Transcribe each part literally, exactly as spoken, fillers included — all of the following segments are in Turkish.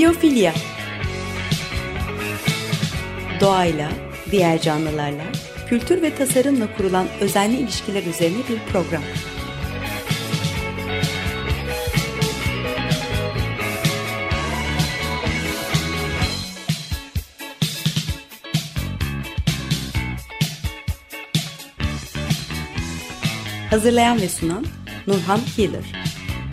Biyofilya. Doğayla, diğer canlılarla, kültür ve tasarımla kurulan özenli ilişkiler üzerine bir program. Hazırlayan ve sunan Nurhan Healer.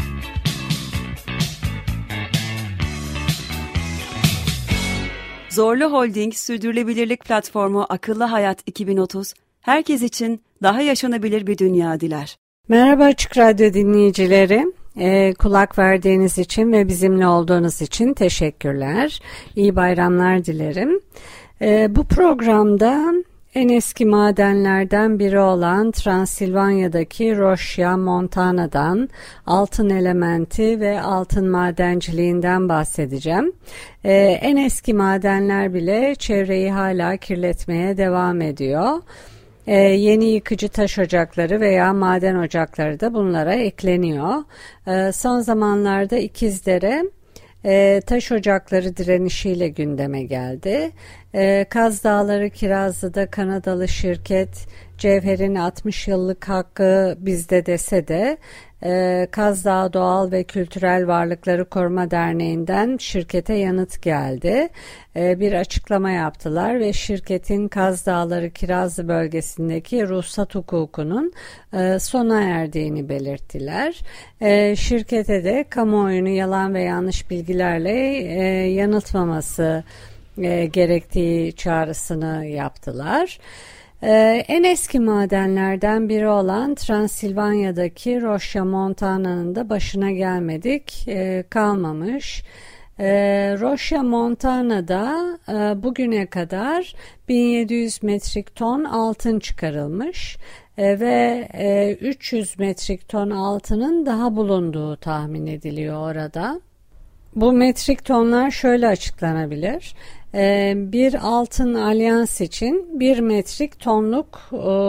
Zorlu Holding Sürdürülebilirlik Platformu Akıllı Hayat iki bin otuz, herkes için daha yaşanabilir bir dünya diler. Merhaba Açık Radyo dinleyicileri. E, kulak verdiğiniz için ve bizimle olduğunuz için teşekkürler. İyi bayramlar dilerim. E, bu programda en eski madenlerden biri olan Transilvanya'daki Roșia Montana'dan, altın elementi ve altın madenciliğinden bahsedeceğim. Ee, en eski madenler bile çevreyi hala kirletmeye devam ediyor. Ee, yeni yıkıcı taş ocakları veya maden ocakları da bunlara ekleniyor. Ee, son zamanlarda İkizdere E, taş ocakları direnişiyle gündeme geldi. E, Kaz Dağları Kirazlı'da Kanadalı şirket cevherin altmış yıllık hakkı bizde dese de e, Kaz Dağı Doğal ve Kültürel Varlıkları Koruma Derneği'nden şirkete yanıt geldi. E, bir açıklama yaptılar ve şirketin Kaz Dağları Kirazlı bölgesindeki ruhsat hukukunun e, sona erdiğini belirttiler. E, şirkete de kamuoyunu yalan ve yanlış bilgilerle e, yanıltmaması e, gerektiği çağrısını yaptılar. Ee, en eski madenlerden biri olan Transilvanya'daki Roșia Montana'nın da başına gelmedik e, kalmamış. E, Roșia Montana'da e, bugüne kadar bin yedi yüz metrik ton altın çıkarılmış e, ve e, üç yüz metrik ton altının daha bulunduğu tahmin ediliyor orada. Bu metrik tonlar şöyle açıklanabilir. Bir altın alyans için bir metrik tonluk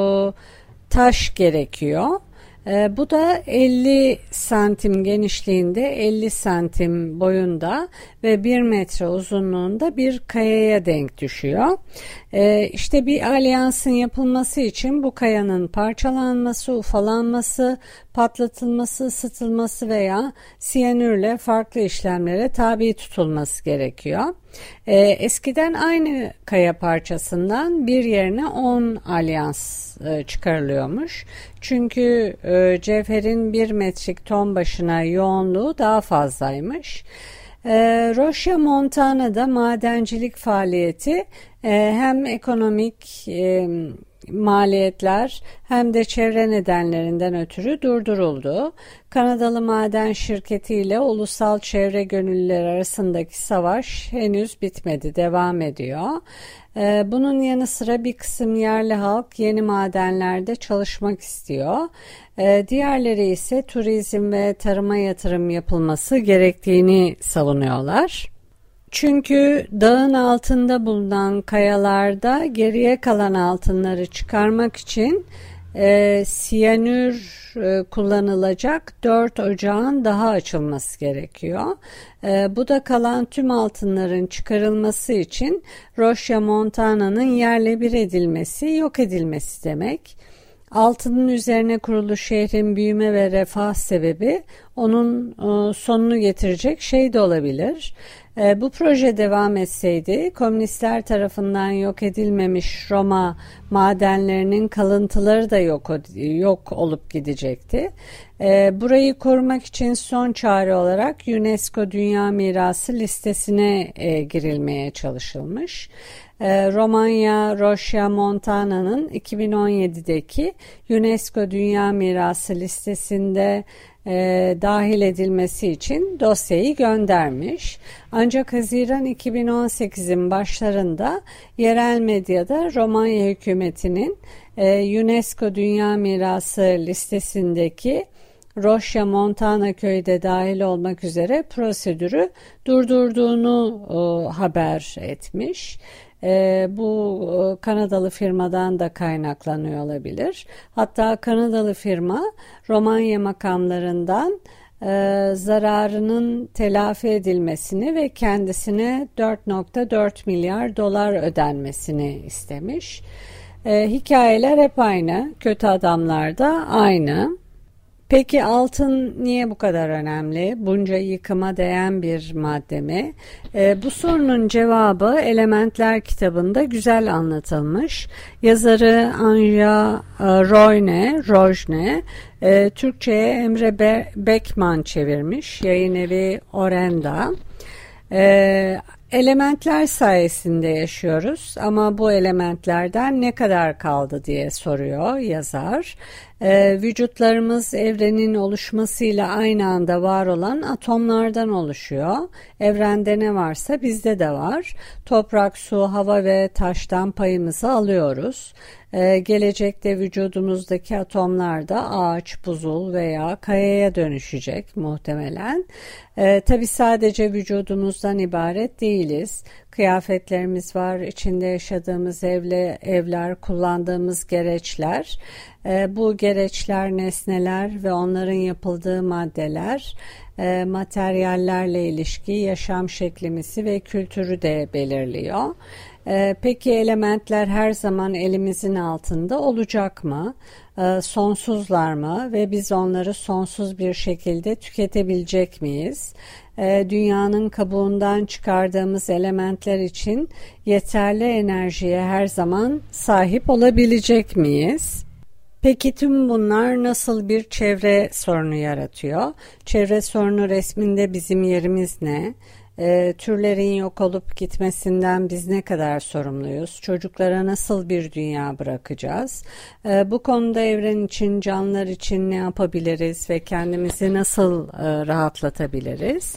taş gerekiyor. Bu da elli santim genişliğinde, elli santim boyunda ve bir metre uzunluğunda bir kayaya denk düşüyor. İşte bir alyansın yapılması için bu kayanın parçalanması, ufalanması, patlatılması, ısıtılması veya siyanürle farklı işlemlere tabi tutulması gerekiyor. Eskiden aynı kaya parçasından bir yerine on alyans çıkarılıyormuş. Çünkü cevherin bir metrik ton başına yoğunluğu daha fazlaymış. Roșia Montana'da madencilik faaliyeti hem ekonomik maliyetler hem de çevre nedenlerinden ötürü durduruldu. Kanadalı maden şirketi ile ulusal çevre gönüllüler arasındaki savaş henüz bitmedi, devam ediyor. Bunun yanı sıra bir kısım yerli halk yeni madenlerde çalışmak istiyor. Diğerleri ise turizm ve tarıma yatırım yapılması gerektiğini savunuyorlar. Çünkü dağın altında bulunan kayalarda geriye kalan altınları çıkarmak için e, siyanür e, kullanılacak dört ocağın daha açılması gerekiyor. E, bu da kalan tüm altınların çıkarılması için Roșia Montana'nın yerle bir edilmesi, yok edilmesi demek. Altının üzerine kurulu şehrin büyüme ve refah sebebi onun e, sonunu getirecek şey de olabilir. E, bu proje devam etseydi komünistler tarafından yok edilmemiş Roma madenlerinin kalıntıları da yok, yok olup gidecekti. E, burayı korumak için son çare olarak UNESCO Dünya Mirası listesine e, girilmeye çalışılmış. Romanya Roșia Montana'nın iki bin on yedideki UNESCO Dünya Mirası listesinde e, dahil edilmesi için dosyayı göndermiş. Ancak Haziran iki bin on sekizin başlarında yerel medyada Romanya hükümetinin e, UNESCO Dünya Mirası listesindeki Roșia Montana köyü de dahil olmak üzere prosedürü durdurduğunu e, haber etmiş. E, bu e, Kanadalı firmadan da kaynaklanıyor olabilir. Hatta Kanadalı firma Romanya makamlarından e, zararının telafi edilmesini ve kendisine dört virgül dört milyar dolar ödenmesini istemiş. E, hikayeler hep aynı, kötü adamlar da aynı. Peki altın niye bu kadar önemli? Bunca yıkıma değen bir madde mi? E, bu sorunun cevabı Elementler kitabında güzel anlatılmış. Yazarı Anja e, Royne, Rojne, e, Türkçe'ye Emre Be- Bekman çevirmiş. Yayın evi Orenda. E, Elementler sayesinde yaşıyoruz ama bu elementlerden ne kadar kaldı diye soruyor yazar. Ee, vücutlarımız evrenin oluşmasıyla aynı anda var olan atomlardan oluşuyor. Evrende ne varsa bizde de var. Toprak, su, hava ve taştan payımızı alıyoruz. Ee, gelecekte vücudumuzdaki atomlar da ağaç, buzul veya kayaya dönüşecek muhtemelen. Ee, tabii sadece vücudumuzdan ibaret değiliz. Kıyafetlerimiz var, içinde yaşadığımız evle, evler, kullandığımız gereçler. E, bu gereçler, nesneler ve onların yapıldığı maddeler, e, materyallerle ilişki, yaşam şeklimizi ve kültürü de belirliyor. E, peki elementler her zaman elimizin altında olacak mı? E, sonsuzlar mı ve biz onları sonsuz bir şekilde tüketebilecek miyiz? E, dünyanın kabuğundan çıkardığımız elementler için yeterli enerjiye her zaman sahip olabilecek miyiz? Peki tüm bunlar nasıl bir çevre sorunu yaratıyor? Çevre sorunu resminde bizim yerimiz ne? E, türlerin yok olup gitmesinden biz ne kadar sorumluyuz? Çocuklara nasıl bir dünya bırakacağız? E, bu konuda evren için, canlılar için ne yapabiliriz ve kendimizi nasıl e, rahatlatabiliriz?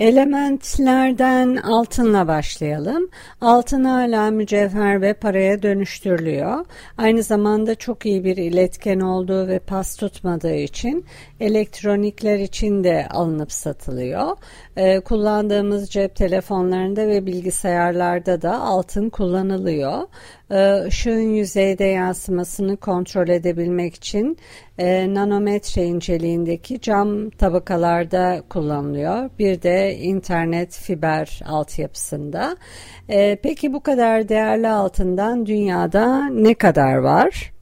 Elementlerden altınla başlayalım. Altın hala mücevher ve paraya dönüştürülüyor. Aynı zamanda çok iyi bir iletken olduğu ve pas tutmadığı için elektronikler için de alınıp satılıyor. Ee, kullandığımız cep telefonlarında ve bilgisayarlarda da altın kullanılıyor. Ee, ışığın yüzeyde yansımasını kontrol edebilmek için e, nanometre inceliğindeki cam tabakalarda kullanılıyor. Bir de internet fiber altyapısında. E, peki bu kadar değerli altından dünyada ne kadar var?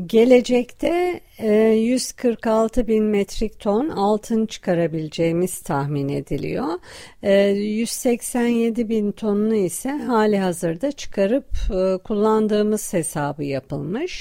Gelecekte yüz kırk altı bin metrik ton altın çıkarabileceğimiz tahmin ediliyor. yüz seksen yedi bin tonunu ise hali hazırda çıkarıp kullandığımız hesabı yapılmış.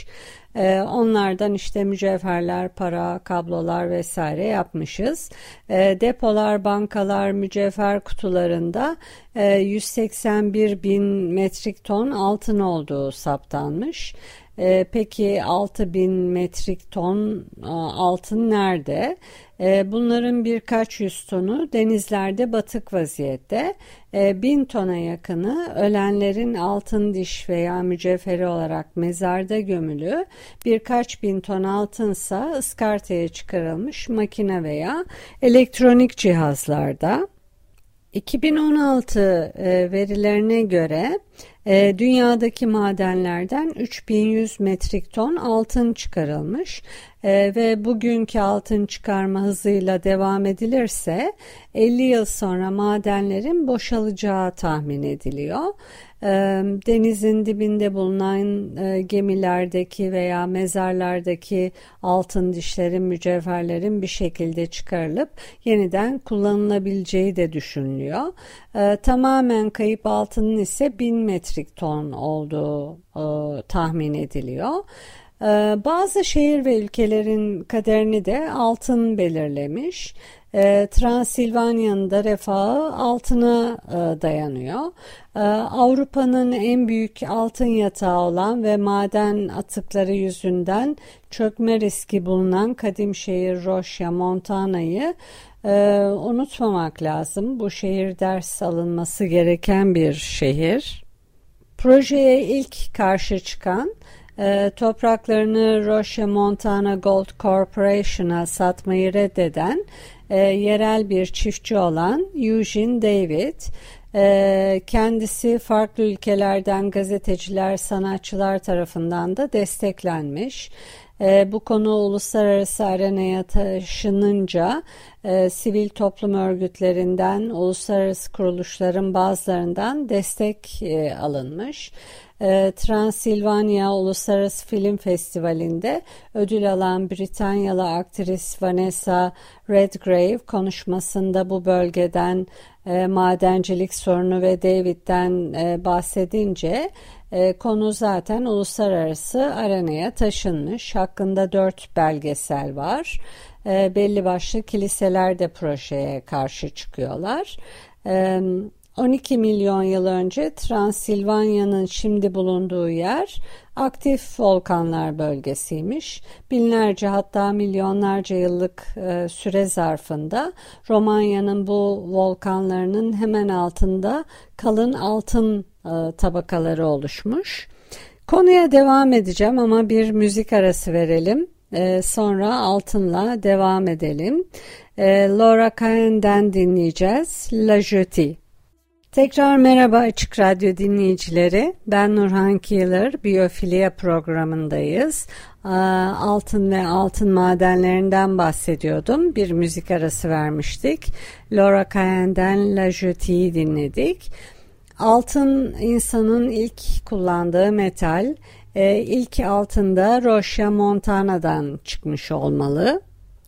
Onlardan işte mücevherler, para, kablolar vesaire yapmışız. Depolar, bankalar, mücevher kutularında yüz seksen bir bin metrik ton altın olduğu saptanmış. Ee, peki altı bin metrik ton altın nerede? Ee, bunların birkaç yüz tonu denizlerde batık vaziyette. Ee, bin tona yakını ölenlerin altın diş veya mücevheri olarak mezarda gömülü. Birkaç bin ton altınsa ıskartaya çıkarılmış makine veya elektronik cihazlarda. iki bin on altı e, verilerine göre e, dünyadaki madenlerden üç bin yüz metrik ton altın çıkarılmış e, ve bugünkü altın çıkarma hızıyla devam edilirse elli yıl sonra madenlerin boşalacağı tahmin ediliyor. E, denizin dibinde bulunan e, gemilerdeki veya mezarlardaki altın dişlerin, mücevherlerin bir şekilde çıkarılıp yeniden kullanılabileceği de düşünülüyor. E, tamamen kayıp altının ise bin metrik ton olduğu e, tahmin ediliyor. E, bazı şehir ve ülkelerin kaderini de altın belirlemiş. E, Transilvanya'nın da refahı altına e, dayanıyor. E, Avrupa'nın en büyük altın yatağı olan ve maden atıkları yüzünden çökme riski bulunan kadim şehir Roșia Montana'yı e, unutmamak lazım. Bu şehir ders alınması gereken bir şehir. Projeye ilk karşı çıkan, e, topraklarını Roșia Montana Gold Corporation'a satmayı reddeden e, yerel bir çiftçi olan Eugene David, e, kendisi farklı ülkelerden gazeteciler, sanatçılar tarafından da desteklenmiş. E, bu konu uluslararası arenaya taşınınca e, sivil toplum örgütlerinden, uluslararası kuruluşların bazılarından destek e, alınmış. E, Transilvanya Uluslararası Film Festivali'nde ödül alan Britanyalı aktris Vanessa Redgrave konuşmasında bu bölgeden, e, madencilik sorunu ve David'den e, bahsedince e, konu zaten uluslararası arenaya taşınmış. Hakkında dört belgesel var. E, belli başlı kiliseler de projeye karşı çıkıyorlar. E, on iki milyon yıl önce Transilvanya'nın şimdi bulunduğu yer aktif volkanlar bölgesiymiş. Binlerce hatta milyonlarca yıllık e, süre zarfında Romanya'nın bu volkanlarının hemen altında kalın altın e, tabakaları oluşmuş. Konuya devam edeceğim ama bir müzik arası verelim. E, sonra altınla devam edelim. E, Laura Cahen'den dinleyeceğiz. La Jetée. Tekrar merhaba Açık Radyo dinleyicileri. Ben Nurhan Keeler, Biyofilya programındayız. Altın ve altın madenlerinden bahsediyordum. Bir müzik arası vermiştik. Laura Cahen'den La Jetée'yi dinledik. Altın insanın ilk kullandığı metal. İlk altında Rocha Montana'dan çıkmış olmalı.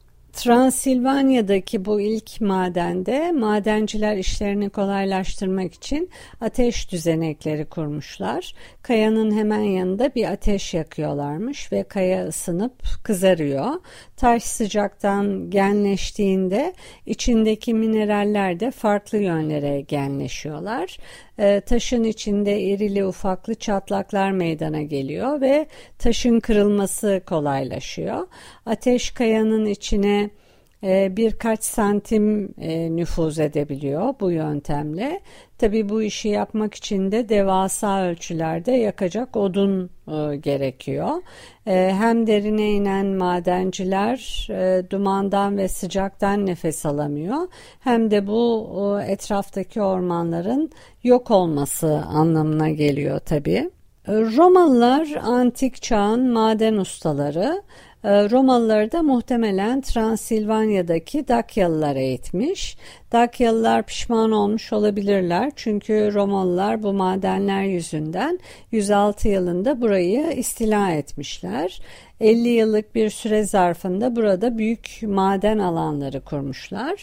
Transilvanya'daki bu ilk madende madenciler işlerini kolaylaştırmak için ateş düzenekleri kurmuşlar. Kayanın hemen yanında bir ateş yakıyorlarmış ve kaya ısınıp kızarıyor. Taş sıcaktan genleştiğinde içindeki mineraller de farklı yönlere genleşiyorlar. E, taşın içinde irili ufaklı çatlaklar meydana geliyor ve taşın kırılması kolaylaşıyor. Ateş kayanın içine e, birkaç santim e, nüfuz edebiliyor bu yöntemle. Tabii bu işi yapmak için de devasa ölçülerde yakacak odun e, gerekiyor. E, hem derine inen madenciler e, dumandan ve sıcaktan nefes alamıyor. Hem de bu e, etraftaki ormanların yok olması anlamına geliyor tabii. Romalılar antik çağın maden ustaları. Romalıları da muhtemelen Transilvanya'daki Dakyalılar eğitmiş. Dakyalılar pişman olmuş olabilirler çünkü Romalılar bu madenler yüzünden yüz altı yılında burayı istila etmişler. elli yıllık bir süre zarfında burada büyük maden alanları kurmuşlar.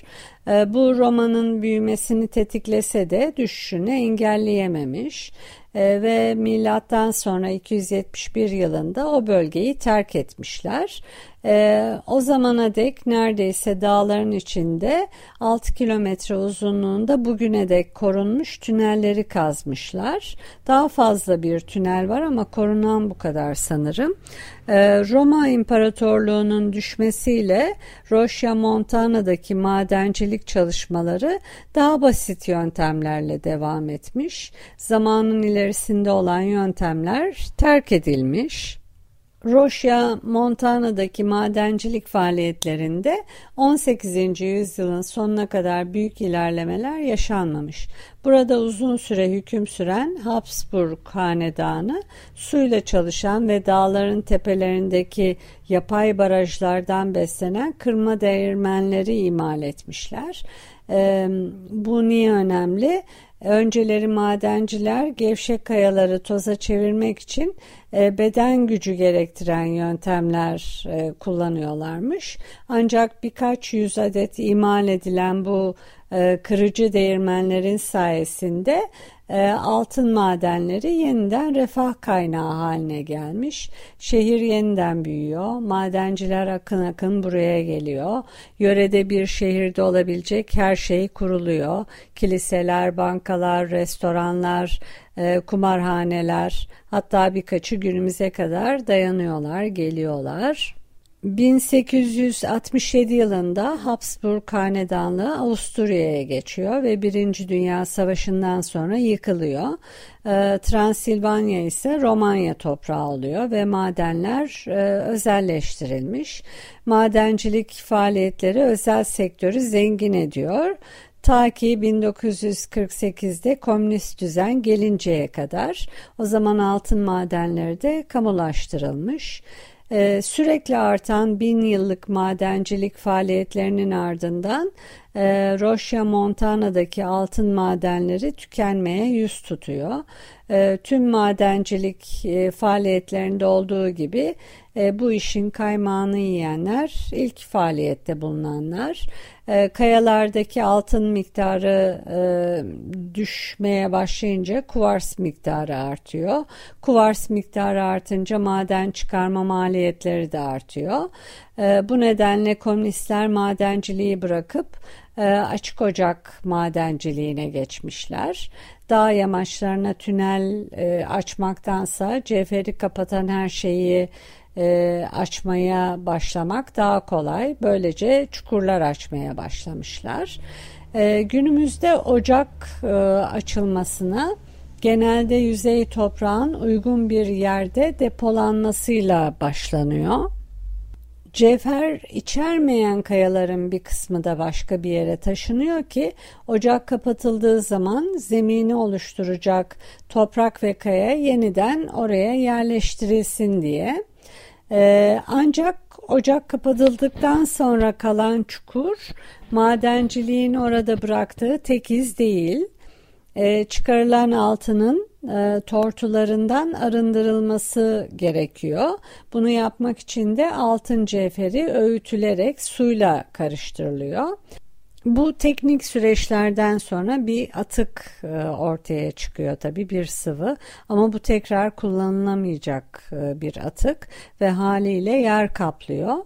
Bu Roma'nın büyümesini tetiklese de düşüşünü engelleyememiş. Ve milattan sonra iki yüz yetmiş bir yılında o bölgeyi terk etmişler. Ee, o zamana dek neredeyse dağların içinde altı kilometre uzunluğunda bugüne dek korunmuş tünelleri kazmışlar. Daha fazla bir tünel var ama korunan bu kadar sanırım. Ee, Roma İmparatorluğu'nun düşmesiyle Rocha Montana'daki madencilik çalışmaları daha basit yöntemlerle devam etmiş. Zamanın ilerisinde olan yöntemler terk edilmiş. Rocha Montana'daki madencilik faaliyetlerinde on sekizinci yüzyılın sonuna kadar büyük ilerlemeler yaşanmamış. Burada uzun süre hüküm süren Habsburg hanedanı suyla çalışan ve dağların tepelerindeki yapay barajlardan beslenen kırma değirmenleri imal etmişler. Ee, bu niye önemli? Önceleri madenciler gevşek kayaları toza çevirmek için e, beden gücü gerektiren yöntemler e, kullanıyorlarmış. Ancak birkaç yüz adet imal edilen bu e, kırıcı değirmenlerin sayesinde e, altın madenleri yeniden refah kaynağı haline gelmiş. Şehir yeniden büyüyor. Madenciler akın akın buraya geliyor. Yörede bir şehirde olabilecek her şey kuruluyor. Kiliseler, bankalar, restoranlar, e, kumarhaneler, hatta birkaçı günümüze kadar dayanıyorlar, geliyorlar. bin sekiz yüz altmış yedi yılında Habsburg Hanedanlığı Avusturya'ya geçiyor ve Birinci Dünya Savaşı'ndan sonra yıkılıyor. E, Transilvanya ise Romanya toprağı oluyor ve madenler e, özelleştirilmiş. Madencilik faaliyetleri özel sektörü zengin ediyor. Ta ki bin dokuz yüz kırk sekizde komünist düzen gelinceye kadar. O zaman altın madenleri de kamulaştırılmış. Ee, sürekli artan bin yıllık madencilik faaliyetlerinin ardından e, Rocha Montana'daki altın madenleri tükenmeye yüz tutuyor. E, tüm madencilik e, faaliyetlerinde olduğu gibi e, bu işin kaymağını yiyenler ilk faaliyette bulunanlar. E, kayalardaki altın miktarı e, düşmeye başlayınca kuvars miktarı artıyor. Kuvars miktarı artınca maden çıkarma maliyetleri de artıyor. E, bu nedenle komünistler madenciliği bırakıp e, açık ocak madenciliğine geçmişler. Dağ yamaçlarına tünel e, açmaktansa cevheri kapatan her şeyi e, açmaya başlamak daha kolay. Böylece çukurlar açmaya başlamışlar. E, günümüzde ocak e, açılmasına genelde yüzey toprağın uygun bir yerde depolanmasıyla başlanıyor. Cevher içermeyen kayaların bir kısmı da başka bir yere taşınıyor ki ocak kapatıldığı zaman zemini oluşturacak toprak ve kaya yeniden oraya yerleştirilsin diye. Ee, ancak ocak kapatıldıktan sonra kalan çukur madenciliğin orada bıraktığı tek iz değil. Ee, çıkarılan altının e, tortularından arındırılması gerekiyor. Bunu yapmak için de altın cevheri öğütülerek suyla karıştırılıyor. Bu teknik süreçlerden sonra bir atık e, ortaya çıkıyor, tabii bir sıvı, ama bu tekrar kullanılamayacak e, bir atık ve haliyle yer kaplıyor.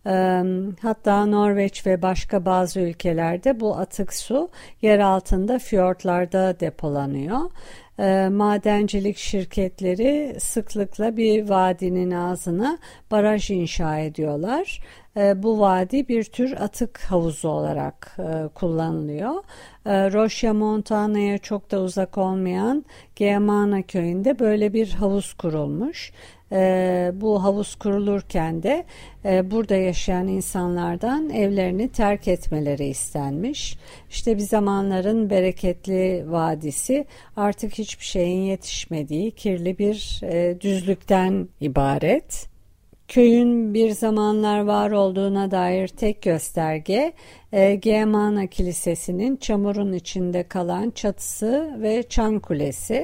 Hatta Norveç ve başka bazı ülkelerde bu atık su yer altında fiyortlarda depolanıyor. Madencilik şirketleri sıklıkla bir vadinin ağzına baraj inşa ediyorlar. Bu vadi bir tür atık havuzu olarak kullanılıyor. Rocha Montana'ya çok da uzak olmayan Geamana köyünde böyle bir havuz kurulmuş. E, bu havuz kurulurken de e, burada yaşayan insanlardan evlerini terk etmeleri istenmiş. İşte bir zamanların bereketli vadisi artık hiçbir şeyin yetişmediği kirli bir e, düzlükten ibaret. Köyün bir zamanlar var olduğuna dair tek gösterge e, Geamana Kilisesi'nin çamurun içinde kalan çatısı ve çan kulesi.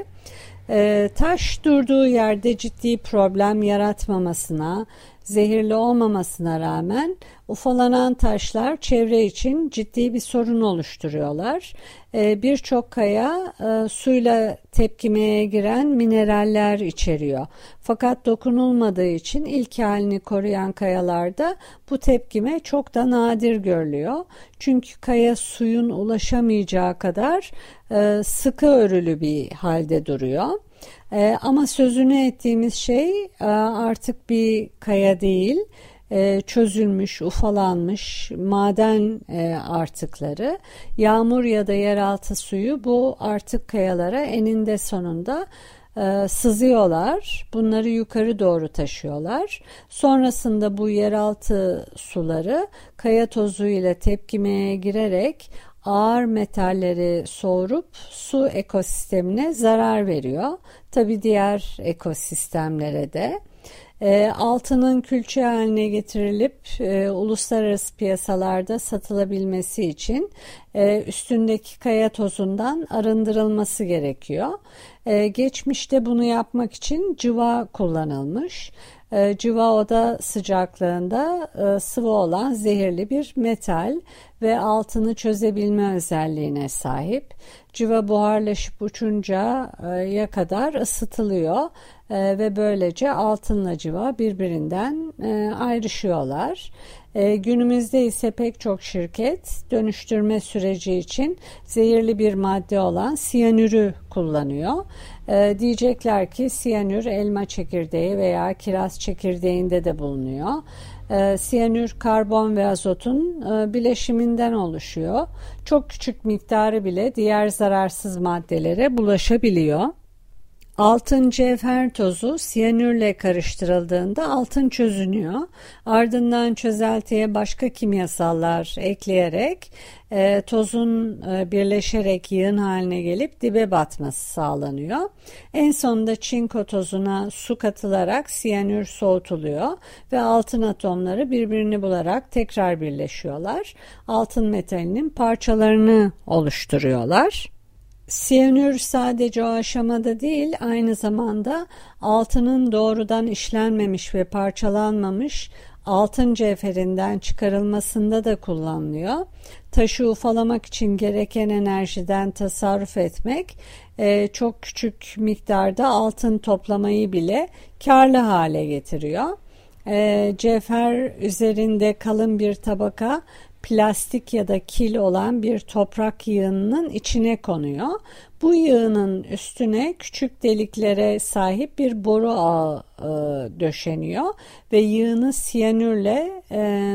E, taş durduğu yerde ciddi problem yaratmamasına, zehirli olmamasına rağmen ufalanan taşlar çevre için ciddi bir sorun oluşturuyorlar. E, Birçok kaya e, suyla tepkimeye giren mineraller içeriyor. Fakat dokunulmadığı için ilk halini koruyan kayalarda bu tepkime çok da nadir görülüyor. Çünkü kaya suyun ulaşamayacağı kadar e, sıkı örülü bir halde duruyor. Ee, ama sözünü ettiğimiz şey artık bir kaya değil, e, çözülmüş, ufalanmış maden e, artıkları. Yağmur ya da yeraltı suyu bu artık kayalara eninde sonunda e, sızıyorlar. Bunları yukarı doğru taşıyorlar. Sonrasında bu yeraltı suları kaya tozu ile tepkimeye girerek ağır metalleri soğurup su ekosistemine zarar veriyor. Tabii diğer ekosistemlere de. E, altının külçe haline getirilip e, uluslararası piyasalarda satılabilmesi için e, üstündeki kaya tozundan arındırılması gerekiyor. E, geçmişte bunu yapmak için cıva kullanılmış. E, cıva oda sıcaklığında e, sıvı olan zehirli bir metal ve altını çözebilme özelliğine sahip. Cıva buharlaşıp uçuncaya kadar ısıtılıyor e, ve böylece altınla cıva birbirinden e, ayrışıyorlar. E, günümüzde ise pek çok şirket dönüştürme süreci için zehirli bir madde olan siyanürü kullanıyor. E, diyecekler ki siyanür elma çekirdeği veya kiraz çekirdeğinde de bulunuyor. E, siyanür karbon ve azotun e, bileşiminden oluşuyor. Çok küçük miktarı bile diğer zararsız maddelere bulaşabiliyor. Altın cevher tozu siyanürle karıştırıldığında altın çözünüyor. Ardından çözeltiye başka kimyasallar ekleyerek e, tozun e, birleşerek yığın haline gelip dibe batması sağlanıyor. En sonunda çinko tozuna su katılarak siyanür soğutuluyor ve altın atomları birbirini bularak tekrar birleşiyorlar. Altın metalinin parçalarını oluşturuyorlar. Siyanür sadece o aşamada değil, aynı zamanda altının doğrudan işlenmemiş ve parçalanmamış altın cevherinden çıkarılmasında da kullanılıyor. Taşı ufalamak için gereken enerjiden tasarruf etmek, e, çok küçük miktarda altın toplamayı bile karlı hale getiriyor. E, cevher üzerinde kalın bir tabaka plastik ya da kil olan bir toprak yığınının içine konuyor. Bu yığının üstüne küçük deliklere sahip bir boru ağı e, döşeniyor ve yığını siyanürle e,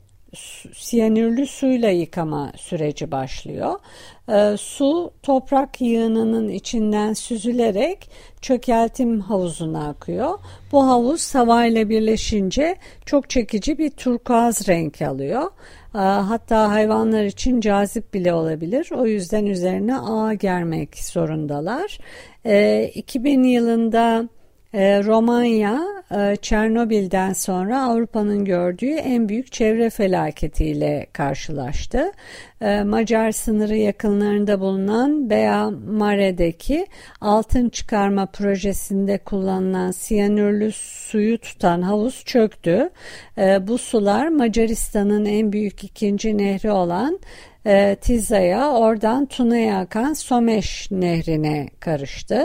siyanürlü suyla yıkama süreci başlıyor. E, su toprak yığınının içinden süzülerek çökeltim havuzuna akıyor. Bu havuz havayla birleşince çok çekici bir turkuaz renk alıyor. Hatta hayvanlar için cazip bile olabilir. O yüzden üzerine ağ germek zorundalar. iki bin yılında Romanya, Çernobil'den sonra Avrupa'nın gördüğü en büyük çevre felaketiyle karşılaştı. Macar sınırı yakınlarında bulunan Bea Mare'deki altın çıkarma projesinde kullanılan siyanürlü suyu tutan havuz çöktü. Bu sular Macaristan'ın en büyük ikinci nehri olan Tiza'ya, oradan Tuna'ya akan Someş nehrine karıştı.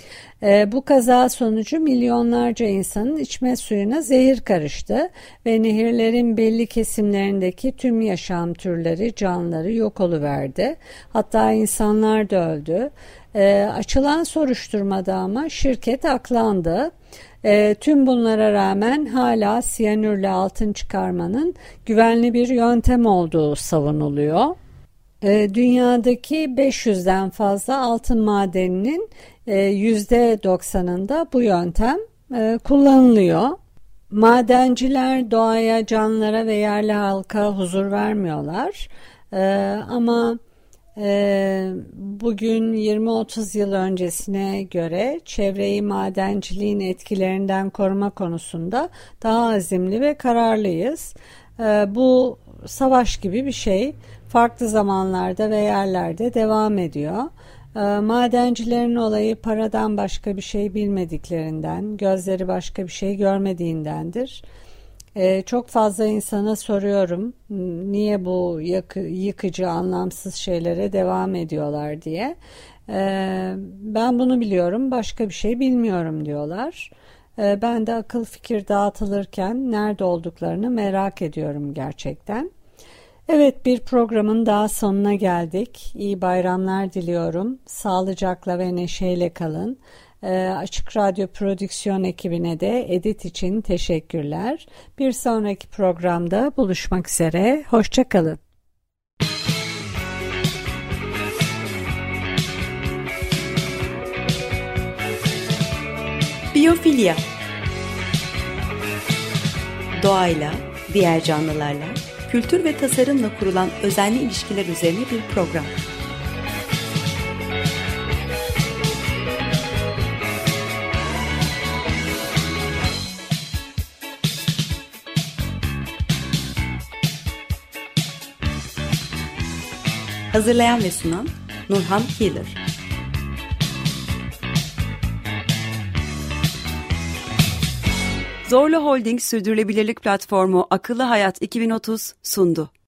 E, bu kaza sonucu milyonlarca insanın içme suyuna zehir karıştı ve nehirlerin belli kesimlerindeki tüm yaşam türleri, canlıları yok oluverdi. Hatta insanlar da öldü. E, açılan soruşturmada ama şirket aklandı. E, tüm bunlara rağmen hala siyanürle altın çıkarmanın güvenli bir yöntem olduğu savunuluyor. E, dünyadaki beş yüzden fazla altın madeninin yüzde doksanında bu yöntem e, kullanılıyor. Madenciler doğaya, canlılara ve yerli halka huzur vermiyorlar. E, ama e, bugün yirmi otuz yıl öncesine göre çevreyi madenciliğin etkilerinden koruma konusunda daha azimli ve kararlıyız. E, bu savaş gibi bir şey. Farklı zamanlarda ve yerlerde devam ediyor. Madencilerin olayı paradan başka bir şey bilmediklerinden, gözleri başka bir şey görmediğindendir. Ee, çok fazla insana soruyorum niye bu yıkıcı, anlamsız şeylere devam ediyorlar diye. Ee, ben bunu biliyorum, başka bir şey bilmiyorum diyorlar. Ee, ben de akıl fikir dağıtılırken nerede olduklarını merak ediyorum gerçekten. Evet, bir programın daha sonuna geldik. İyi bayramlar diliyorum. Sağlıcakla ve neşeyle kalın. Ee, Açık Radyo Prodüksiyon ekibine de edit için teşekkürler. Bir sonraki programda buluşmak üzere. Hoşça kalın. Biyofilya. Doğayla, diğer canlılarla, kültür ve tasarımla kurulan özenli ilişkiler üzerine bir program. Hazırlayan ve sunan Nurhan Killer. Zorlu Holding Sürdürülebilirlik Platformu Akıllı Hayat iki bin otuz sundu.